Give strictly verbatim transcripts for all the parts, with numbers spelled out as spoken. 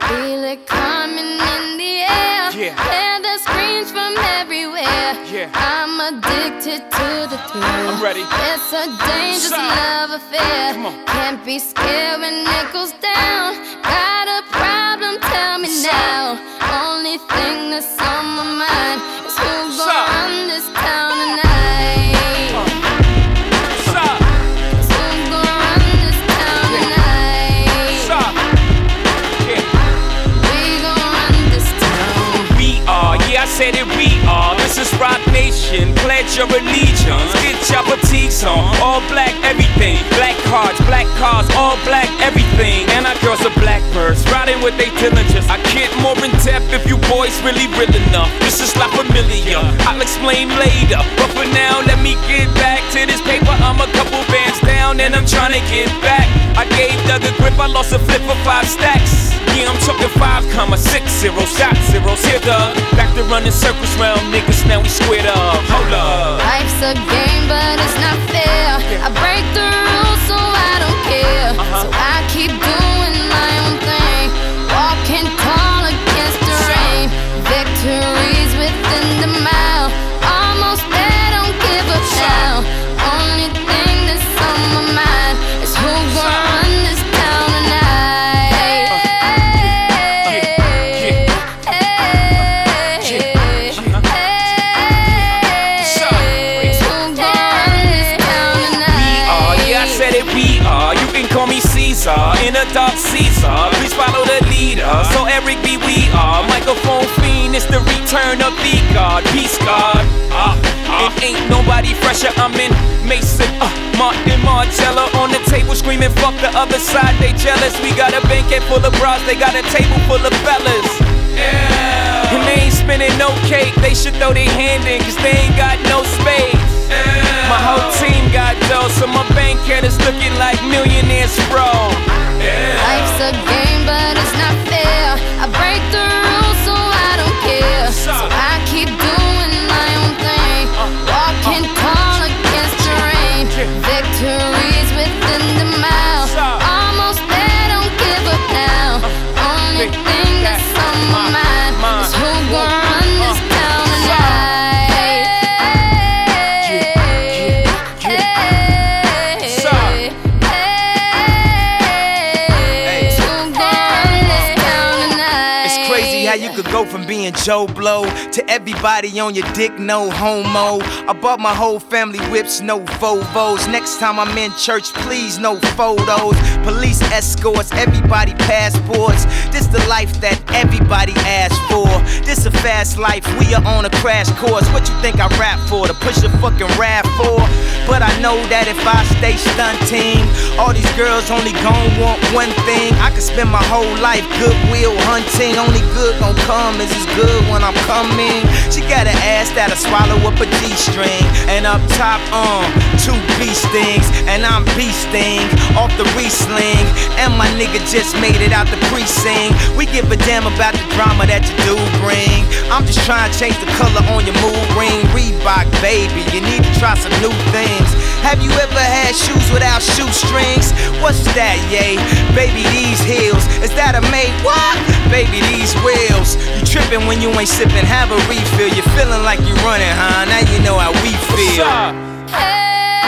Feel it coming in the air. Yeah. Hear the screams from everywhere. Yeah. I'm addicted to the thrill. I'm ready. It's a dangerous Stop. love affair. Come on. Can't be scared when it goes down. Got a problem? Tell me Stop. now. Only thing that's on my mind is who's Stop. gonna run this town tonight. Uh. Stop. Who's gonna run this town tonight? Stop. Yeah. We gon' run this town. We are, yeah, I said it, we are. This is Rock Nation, pledge your allegiance. Get your fatigues on, all black everything. Black cards, black cars, all black everything. And our girls are blackbirds, riding with they diligence. I get more in depth if you boys really real enough. This is not familiar, I'll explain later. But for now, let me get back to this paper. I'm a couple bands down and I'm trying to get back. I gave Doug a grip, I lost a flip for five stacks. Yeah, I'm talking five comma six zero, shot zeros. Here, Doug, back to running circles round niggas, now we squared up. Hold up. Life's a game, but it's not fair. I break the rules, so I don't care. Uh-huh. So I keep doing my own thing, walking tall against the rain. Victories within the mile, almost there, don't give up now. Only thing that's on my mind is who gon' run this town tonight. We are, you can call me Caesar, in a dark Caesar. Please follow the leader. So Eric B, we are microphone fiend. It's the return of the God, peace God. Uh, uh, it ain't nobody fresher. I'm in Mason, uh, Martin Margiela on the table screaming, fuck the other side. They jealous. We got a banquet full of bras. They got a table full of fellas. Yeah. And they ain't spinning no cake. They should throw their hand in, cause they ain't got no space. Yeah. My whole team got dough, so my bank account is looking like millionaires, bro. Yeah. Life's a game, but it's not fair. I break the rules, so I don't care. So I keep doing my own thing, walking tall against the rain. Victories within the mile, almost there, don't give up now. Only thing that's on my mind is who gon' run this town tonight. How you could go from being Joe Blow to everybody on your dick, no homo. I bought my whole family whips, no Volvos. Next time I'm in church, please, no photos. Police escorts, everybody passports. This the life that everybody asks for. This a fast life, we are on a crash course. What you think I rap for? To push a fucking rap for? But I know that if I stay stunting, all these girls only gon' want one thing. I could spend my whole life goodwill hunting. Only good gon' come is as good when I'm coming. She got an ass that'll swallow up a G-string. And up top, um, two B-stings. And I'm B-sting off the re-sling. And my nigga just made it out the precinct. We give a damn about the drama that you do bring. I'm just trying to change the color on your mood ring. Reebok, baby, you need to try some new things. Have you ever had shoes without shoestrings? What's that, yay? Baby, these heels, is that a made what? Baby, these wheels. You tripping when you ain't sipping, have a refill. You feeling like you running, huh? Now you know how we feel. Hey,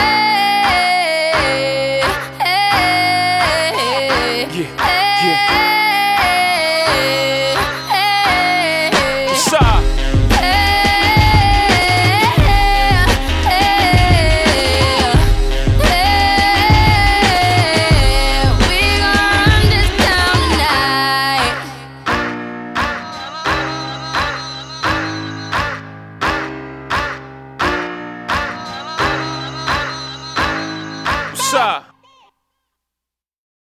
hey, Yeah, hey, yeah. hey, What's up? What's up?